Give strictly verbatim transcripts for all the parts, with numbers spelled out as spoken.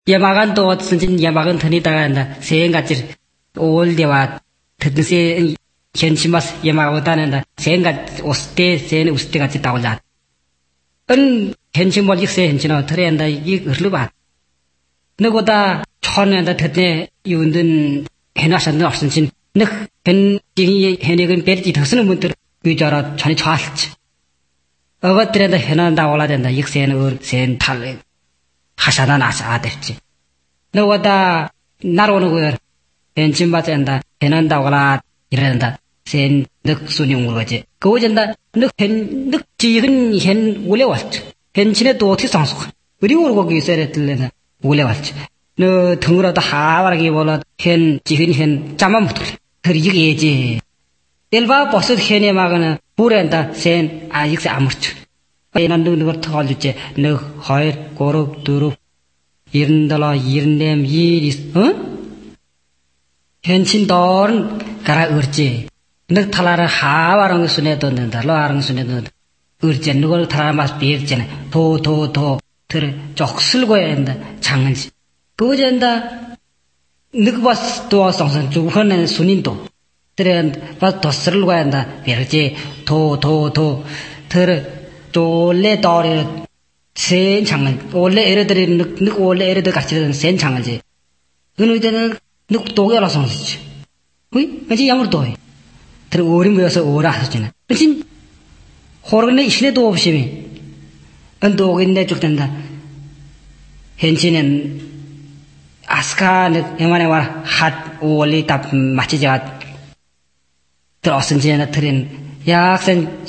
Yamagan to sinjin yamagan thani taga anda sen gachir ol dewa tadse 현치마스 예마고다는다 생가 오스테 센 우스테 같이 따올라 은 현치 멀리 세 현치나 트렌다 이 흘러봐 너보다 천년다 됐네 이운든 해나선은 없은진 너 현징이 해내근 베르지 더스는 문들 위자라 전이 좌할지 어것들에다 해난다 올라 된다 익세는 센탈 하샤나 나사 됐지 너보다 나로는 거 현치 맞는다 해난다 올라 이런다 센 늑순이 온 거지. 그거전다 늑hen 늑지흔 hen 올래 왔지. hen 또 어떻게 상속? 우리 오르고 거기 있어야 될래나 올래 왔지. 너 등으로도 하와라기 몰라 hen 지흔 hen 잠만 못 들래. 그리게지. 엘바 버스 hen에 막은 부렌다 센 아익세 아무르치. 얘는 누구 터갈지. 너 허일 고룹 두룹 이른달라 이른냄 이리스 어? 현친도는 가라 ur지. 너 탈라라 하와랑 순에 뒀는다. 로아랑 순에 뒀는다. ur지. 누굴 탈라라 마스 비엑지네. 도, 도, 도. 들, 쪽슬고야 한다. 장은지. 그거전다. 너그 바스 도와 성선 주헌은 순인도. 들은 바스 도스를 고야 한다. 비엑지. 도, 도, 도. 들, 졸래 도리 센 장은. 원래 애들이 너 원래 애들 같이 센 장은지. 그는 이제는 너 도개라 성수지. 왜? 이제 양으로 도해. 들 오림 모여서 오라 하시잖아. 그치? 호르네 이신에도 없이미. 은도겠네 죽된다. 현치는 아스카 영만에 와라 핫 올리 답 맞지자. 들었은지나 들은 약선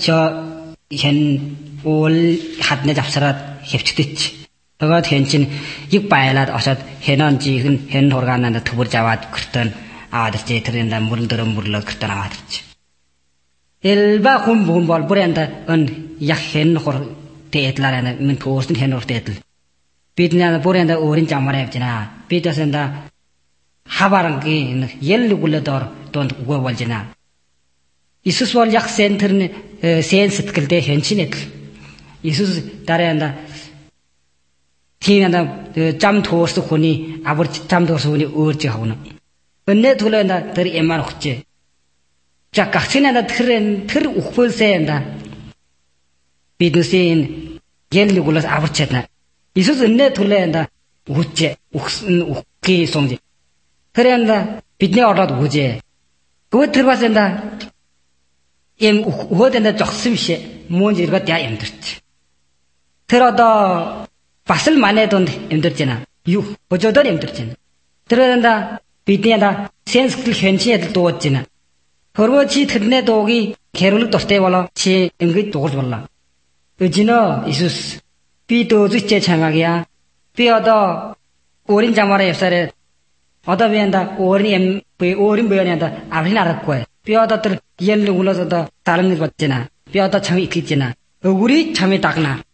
저현올 핫네 잡사라 협치됐지. 그가 현친 육바일라 어서 해넌지 현 현호가난다 두버자와 그랬던 아들지 들은다 물들어 물러 그랬던 아들지. 엘바 혼본벌 브랜다 은 약현호 대એટલ라나 민 포스트 현호 대틀. 비드나 브랜다 오린 잠마래 했잖아. 비드선다 하바랑기 옐루 굴러더 돈 고월지나. 이수스월 약 센터는 센스 그때 현친에 이수스 따라한다. 티나다 짬 도스 혼이 아버지 짬 도스 혼이 어찌 하고는 은내 둘러나 들이 엠만 혹지 자 각신에다 틀은 틀 uk벌세한다 비드세인 옐리굴라스 아버지나 이수스 은내 둘러한다 우째 욱슨 uk기 송지 그래한다 비드네 얼라도 우제 그거 들어봤는다 엠 우어된다 적심시 뭔지 이거 대야 힘들지 들어도 봤을 만해도 힘들잖아. 유, 어쩌던 힘들잖아. 들어간다, 비트냐다, 센스클 현치에도 도왔잖아. 그러고치 틀네 도기, 개로를 tos대 wal라, 치, 응기 도걸 wal라. 의지너, 이수스, 비도주 제창하기야, 비어도, 오린 장마라 옆살에, 어다 비한다, 오린 엠, 오린 보연이한다, 아브린 알을 거야. 비어도 들, 이엘로 울어서도, 다른 일 봤잖아. 비어도 참이 있겠잖아. 우리 참이 딱나.